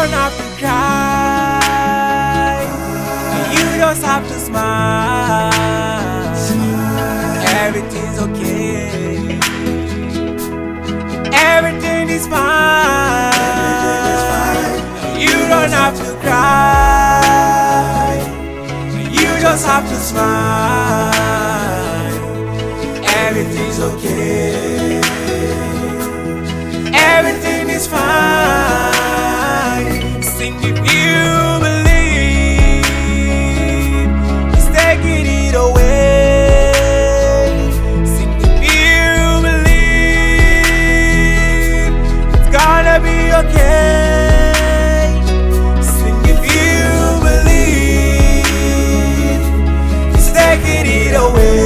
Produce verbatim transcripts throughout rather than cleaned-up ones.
don't have to cry, you just have to smile. Everything's okay, everything is fine. You don't have to cry, you just have to smile. Everything's okay, everything is fine. Sing if you believe, He's taking it away. Sing if you believe, it's gonna be okay. Sing if you believe, He's taking it away.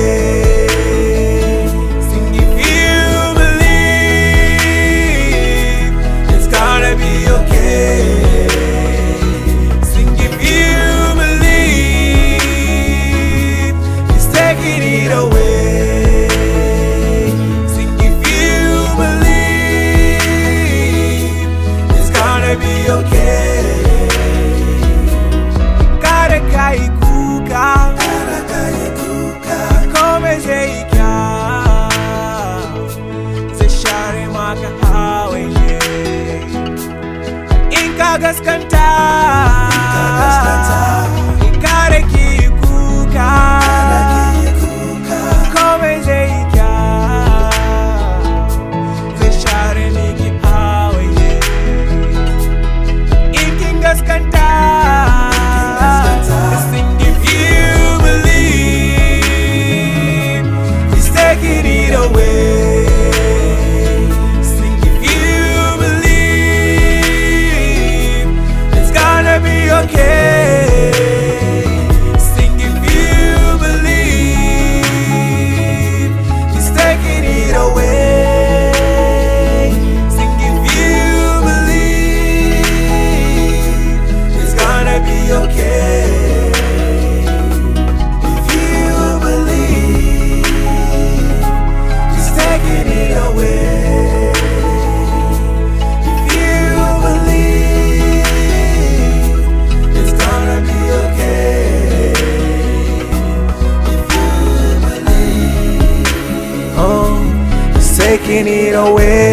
Gas cantar, ikare kikuka, come zeika, ze share niki awe ye. Iking gas cantar, sing if you believe, He's taking it away. Okay, sing if you believe, He's taking it away. Sing if you believe, it's gonna be okay. If you believe, He's taking it away. Taking it away.